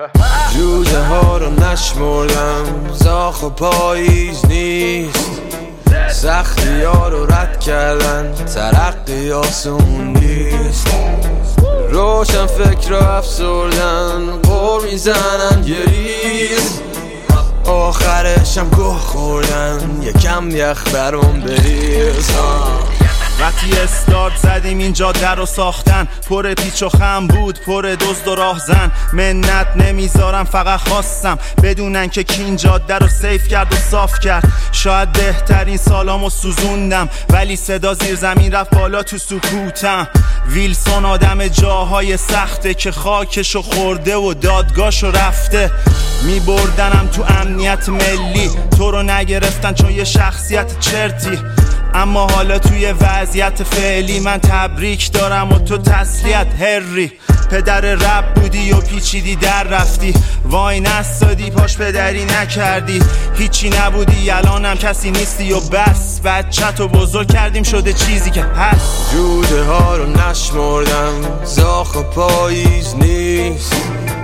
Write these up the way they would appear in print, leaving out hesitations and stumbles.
جوجه ها رو نشمردم، زاخ و پاییز نیست، سختی ها رو رد کردن، ترقی آسون نیست. روشن فکر رو افسردن، قور میزنن یه ریز، آخرشم گوه خوردن، یکم یخ برام بریز. وقتی استارت زدیم این جاده رو ساختن، پر پیچ و خم بود، پر دزد و راهزن. منت نمیذارم، فقط خواستم بدونن که کی این جاده رو سیف کرد و صاف کرد. شاید بهترین سالامو سوزوندم، ولی صدا زیر زمین رفت بالا تو سکوتم. ویلسون آدم جاهای سخته که خاکشو خورده و دادگاهشو رفته. میبردنم تو امنیت ملی، تو رو نگرفتن چون یه شخصیت چرتی. اما حالا توی وضعیت فعلی من تبریک دارم و تو تسلیت هری. پدر رب بودی و پیچیدی در رفتی، وای نستادی پاش پدری نکردی. هیچی نبودی الانم کسی نیستی و بس، بچه‌تو بزرگ کردیم شده چیزی که هست. جوجه ها رو نشمردم، زاخ و پاییز نیست،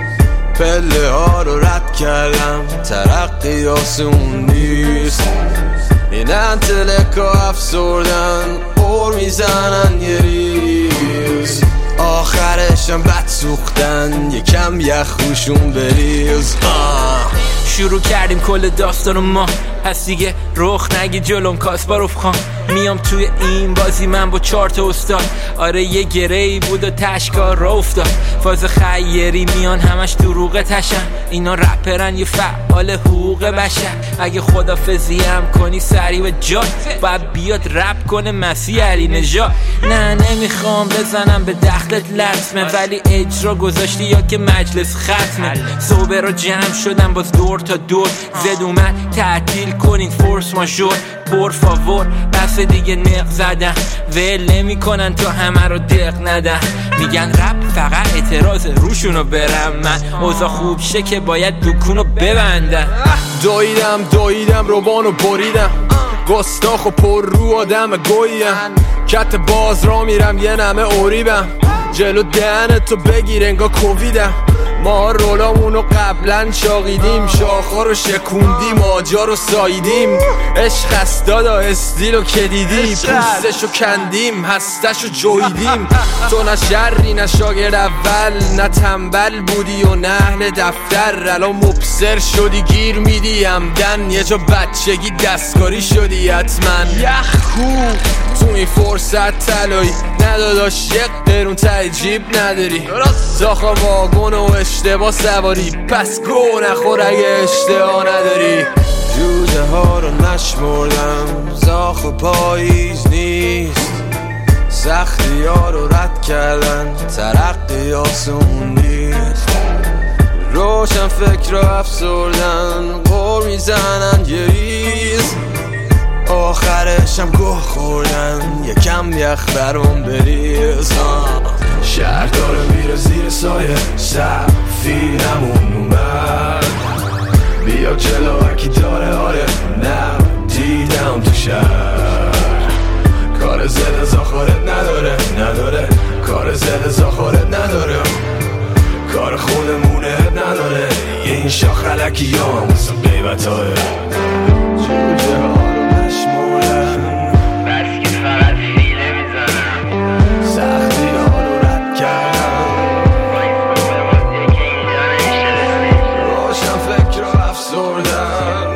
پله ها رو رد کردم، ترقی آسون نیست. این انتلکا افسردن، قور میزنن یه ریز، آخرشم بد سوختن، یکم یخ روشون بریز. شروع کردیم کل داستانو ما، پس دیگه رخ نگی جلوم کاسپاروف خان. میام توی این بازی من با 4 تا استاد، آره یه گره‌ای بود و تشکار را افتاد. فاز خیری میان همش دروغ تشن، اینا رپرن یه فعال حقوق بشر. اگه خدافظی هم کنی سری و جات، باید بیاد رپ کنه مسیح علی نژاد. نه نمیخوام بزنم به دخلت لطمه، ولی اجرا گذاشتی یا که مجلس ختمه. صوبه رو جمع شدم باز دور تا دور، زد اومد تعطیل کنین فورس ماژور. پر فاور بس دیگه نق زدن، ول نمی کنن تا همه رو دق ندن. میگن رپ فقط اعتراض، روشونو برم من. اوضاع خوب شه که باید دکونو ببندن. دویدم روبانو بریدم، گستاخ و پر رو آدم گویم. کت باز را میرم یه نمه اوریبم، جلو دهنتو بگیر انگا کوویدم. ما رولامونو قبلا شاقیدیم، شاخا رو شکوندیم، آجا رو ساییدیم. عشق است دادا استیلو که دیدی، پوستشو کندیم، هستشو جویدیم. تو نه شری نه شاگرد اول، نه تنبل بودی و نه اهل دفتر. الان مبصر شدی گیر میدی همدن، یه جا بچگی دستکاری شدی حتما. یخ کو تو این فرصت طلایی، نداداش یک قرون ته جیب نداری. زاخا واگن و اشتباه سواری، پس گو نخور اگه اشتباه نداری. جوجه ها رو نشمردم، زاخ و پاییز نیست، سختی ها رو رد کردن، ترقی آسون نیست. روشن فکر رو افسردن، قور میزنن یه ریز، آخرشم گوه خوردن، یکم یخ برام بریز. شهر داره میره زیر سایه، سفینمون اومد، بیا جلو اکی داره. آره نه دیدم تو شهر، کار زد زاخارت نداره، کار زد زاخارت نداره، کار خودمونه نداره. این شاخ علکی یا هم واسه قیبت های جوجه ها رو نشمردن، بس که فقط فیله میزنم، سختی ها رو رد کردم، روشن فکر رو افسردن،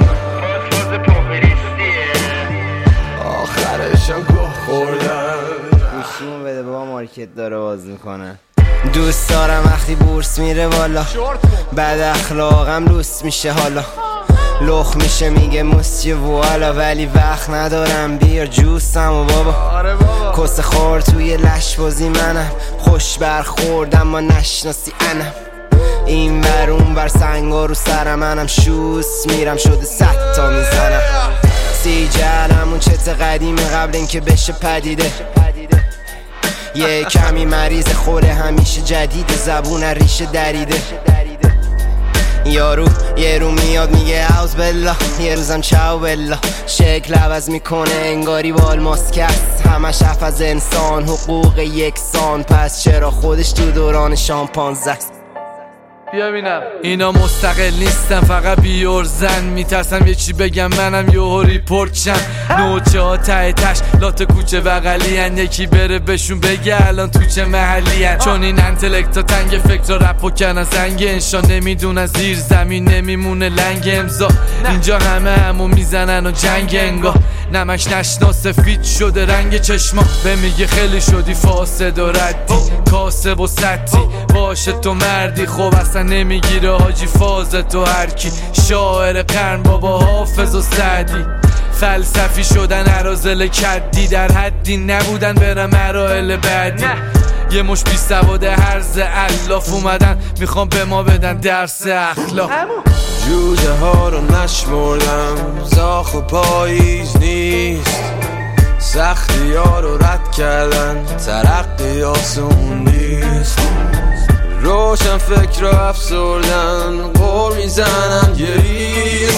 آخرشم گوه خوردن. گوشیمو بده بابا، مارکت داره باز میکنه. دوست دارم وقتی بورس میره بالا، بد اخلاقم لوس میشه حالا، لخ میشه میگه موسیه والا، ولی وقت ندارم بیار جوسم و بابا. کس خور توی لش بازی منم، خوش برخوردم ما نشناسی انم. این ور اون ور سنگا رو سرم، منم شوس میرم شده 100 تا میزنم. سیجلم اون چت قدیمه قبل اینکه بشه پدیده، یه کمی مریض خوره همیشه جدید، زبون ریشه دریده. یارو یه رو میاد میگه اوز بالله، یه روزم چاو بالله. شکل عوض میکنه انگاری بال ماسکست، همش حرف از انسان حقوق یکسان، پس چرا خودش تو دوران شامپانزه است. بیا بینم. اینا مستقل نیستن فقط بیورزن، میترسم یه چی بگم منم یهو ریپورت شم. نوچه ها ته تش لات کوچه بغلی هن، یکی بره بهشون بگه الان تو چه محلی هن. چون این انتلکت ها تنگ فکر رپ و کنن زنگ انشان، نمیدونن زیر زمین نمیمونه لنگ امضا. اینجا همو میزنن و جنگ انگاه، نمش نشنا سفید شده رنگ چشما. به میگه خیلی شدی فاسد و ردی، کاسب و سطی باشه تو مردی. خب اصلا نمیگیره حاجی فاز تو هرکی، شاعر قرن بابا حافظ و سعدی. فلسفی شدن عرازل کدی، در حدی نبودن برم مراحل بعدی. یه مش بی سواد هرز الاف اومدن میخوام به ما بدن درس اخلاق. جوجه ها رو نشمردم، زاخ و پاییز نیست، سختی ها رو رد کردن، ترقی آسون نیست. روشن فکر رو افسردن، قول میزنن یه ریز،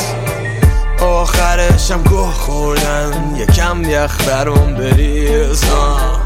آخرشم گوه خوردن، یکم یخ برام بریز.